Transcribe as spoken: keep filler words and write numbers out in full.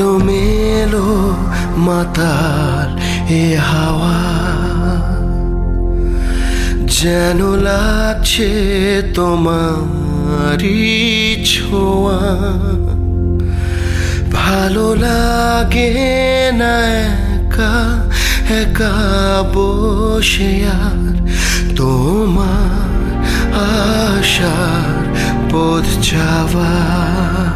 এলোমেলো মাতাল এ হাওয়া, যেন লাগছে তোমারই ছোঁয়া। ভালো লাগে না একা একা বসে আর তোমার আশার পথ যাওয়া।